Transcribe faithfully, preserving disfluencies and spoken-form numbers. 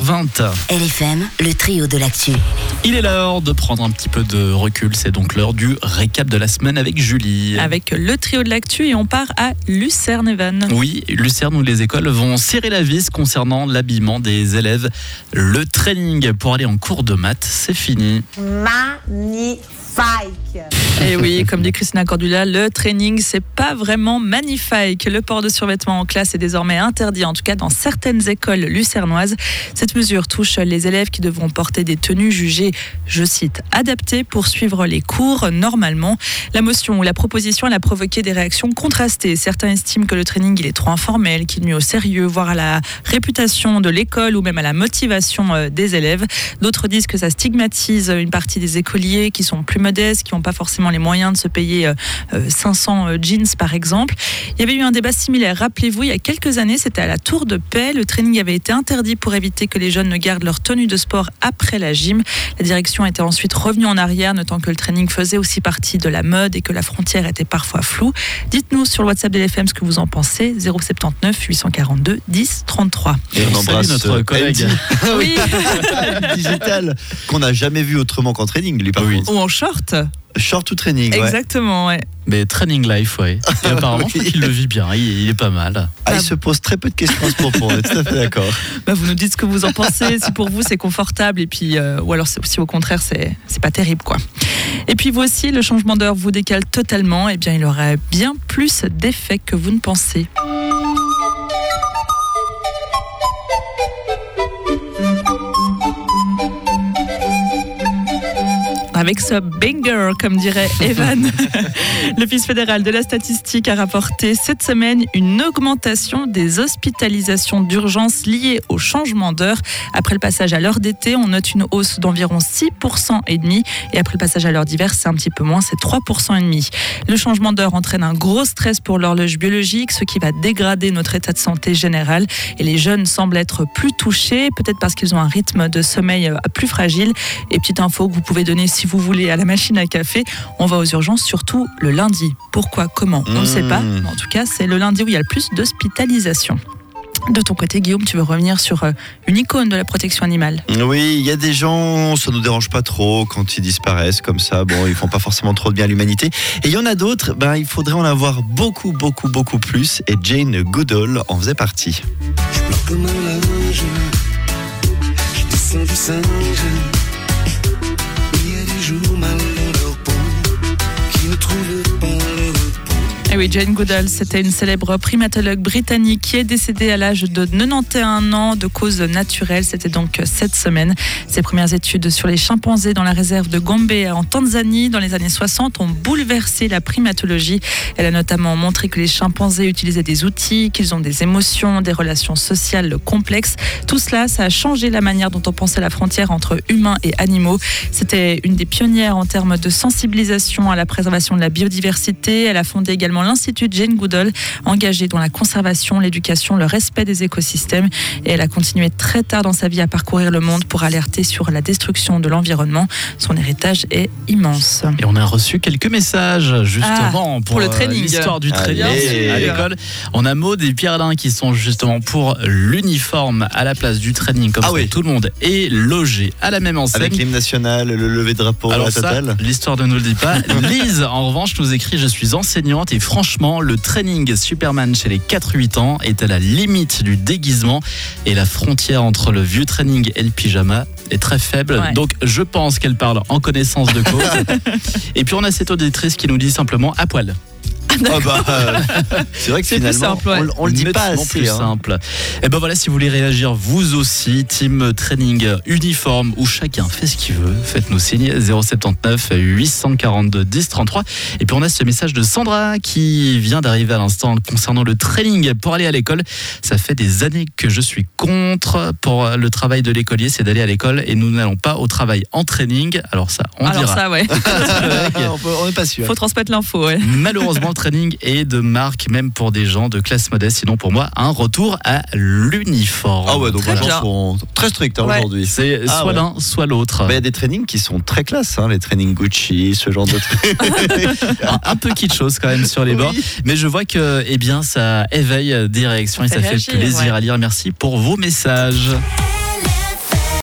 vingt. L F M, le trio de l'actu. Il est l'heure de prendre un petit peu de recul. C'est donc l'heure du récap de la semaine avec Julie. Avec le trio de l'actu et on part à Lucerne, Evan. Oui, Lucerne où les écoles vont serrer la vis concernant l'habillement des élèves. Le training pour aller en cours de maths, c'est fini. Magnifique. Et oui, comme dit Christina Cordula, le training, c'est pas vraiment magnifique. Le port de survêtements en classe est désormais interdit, en tout cas dans certaines écoles lucernoises. Cette mesure touche les élèves qui devront porter des tenues jugées, je cite, adaptées pour suivre les cours normalement. La motion ou la proposition, elle a provoqué des réactions contrastées. Certains estiment que le training, il est trop informel, qu'il nuit au sérieux, voire à la réputation de l'école ou même à la motivation des élèves. D'autres disent que ça stigmatise une partie des écoliers qui sont plus modestes, qui n'ont pas forcément les moyens de se payer cinq cents jeans par exemple. Il y avait eu un débat similaire, rappelez-vous, il y a quelques années, c'était à la Tour de Paix. Le training avait été interdit pour éviter que les jeunes ne gardent leur tenue de sport après la gym. La direction était ensuite revenue en arrière, notant que le training faisait aussi partie de la mode et que la frontière était parfois floue. Dites-nous sur le WhatsApp de L F M ce que vous en pensez, zéro sept neuf huit cent quarante-deux dix trente-trois. Et on embrasse notre collègue. Oui. Digital, qu'on n'a jamais vu autrement qu'en training, lui, par Oui. contre. Ou en short. Short ou training, ouais. Exactement, ouais. Mais training life, ouais. Et apparemment, je crois qu'il le vit bien. Il, il est pas mal. Ah, il se pose très peu de questions à ce propos, on est tout à fait d'accord. Bah, vous nous dites ce que vous en pensez, si pour vous c'est confortable, et puis, euh, ou alors si au contraire c'est, c'est pas terrible, quoi. Et puis vous aussi, le changement d'heure vous décale totalement, et bien il aurait bien plus d'effet que vous ne pensez. Avec ce banger, comme dirait Evan. L'Office fédéral de la statistique a rapporté cette semaine une augmentation des hospitalisations d'urgence liées au changement d'heure. Après le passage à l'heure d'été, on note une hausse d'environ six pour cent et demi. Et après le passage à l'heure d'hiver, c'est un petit peu moins, c'est trois pour cent et demi. Le changement d'heure entraîne un gros stress pour l'horloge biologique, ce qui va dégrader notre état de santé général. Et les jeunes semblent être plus touchés, peut-être parce qu'ils ont un rythme de sommeil plus fragile. Et petite info que vous pouvez donner si vous voulez à la machine à café, on va aux urgences surtout le lundi. Pourquoi, comment, on ne mmh. sait pas. Mais en tout cas, c'est le lundi où il y a le plus d'hospitalisation. De ton côté, Guillaume, tu veux revenir sur une icône de la protection animale? Oui, il y a des gens, ça ne nous dérange pas trop quand ils disparaissent comme ça. Bon, ils font pas forcément trop de bien à l'humanité. Et il y en a d'autres, ben, il faudrait en avoir beaucoup, beaucoup, beaucoup plus. Et Jane Goodall en faisait partie. Je pleure comme un linge, je descends du singe. Il y a des jours mal dans leur peau qui ne trouvent pas leur repos. Et oui, Jane Goodall, c'était une célèbre primatologue britannique qui est décédée à l'âge de quatre-vingt-onze ans de cause naturelle. C'était donc cette semaine. Ses premières études sur les chimpanzés dans la réserve de Gombe en Tanzanie dans les années soixante ont bouleversé la primatologie. Elle a notamment montré que les chimpanzés utilisaient des outils, qu'ils ont des émotions, des relations sociales complexes. Tout cela, ça a changé la manière dont on pensait la frontière entre humains et animaux. C'était une des pionnières en termes de sensibilisation à la préservation de la biodiversité. Elle a fondé également l'Institut Jane Goodall, engagé dans la conservation, l'éducation, le respect des écosystèmes. Et elle a continué très tard dans sa vie à parcourir le monde pour alerter sur la destruction de l'environnement. Son héritage est immense. Et on a reçu quelques messages justement ah, pour, pour le training. l'histoire du training Allez. à l'école. On a Maud et Pierre-Alain qui sont justement pour l'uniforme à la place du training, comme Ah ça oui. tout le monde est logé à la même enseigne. Avec l'hymne national, le lever de drapeau, Alors la ça, totale. l'histoire ne nous le dit pas. Lise, en revanche, nous écrit « Je suis enseignante et franchement, le training Superman chez les quatre huit ans est à la limite du déguisement et la frontière entre le vieux training et le pyjama est très faible. Ouais. Donc, je pense qu'elle parle en connaissance de cause. Et puis, on a cette auditrice qui nous dit simplement « à poil ». Oh bah, euh, c'est vrai que C'est plus finalement, simple, ouais. on, on le dit pas Nettement assez. plus hein. simple. Et ben voilà, si vous voulez réagir vous aussi, team training uniforme où chacun fait ce qu'il veut, faites-nous signe zéro sept neuf huit cent quarante-deux dix trente-trois. Et puis on a ce message de Sandra qui vient d'arriver à l'instant concernant le training pour aller à l'école. Ça fait des années que je suis contre. Pour le travail de l'écolier, c'est d'aller à l'école et nous n'allons pas au travail en training. Alors ça, on Alors dira. ça, ouais. on n'est pas sûr. Faut transmettre l'info, ouais. Malheureusement, le training est de marque, même pour des gens de classe modeste. Sinon, pour moi, un retour à l'uniforme. Ah ouais, donc Très les gens bien. sont très stricts hein, Ouais. aujourd'hui. C'est Ah soit ouais. l'un, soit l'autre. Bah, il y a des trainings qui sont très classe, hein, les trainings Gucci, ce genre de trucs. un, un peu kitschos quand même sur les Oui. bords. Mais je vois que eh bien, ça éveille des réactions et Ça ça fait fait réagir, plaisir ouais. à lire. Merci pour vos messages.